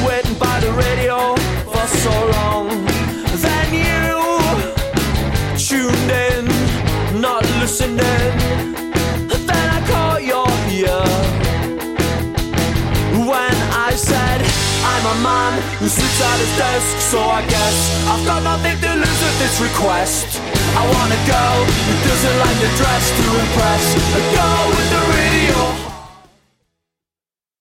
waiting by the radio for so long. Then you tuned in, not listening. Then I caught your ear when I said I'm a man who sits at his desk, so I guess I've got nothing to lose with this request. I want a girl who doesn't like the dress to impress, a girl with the radio.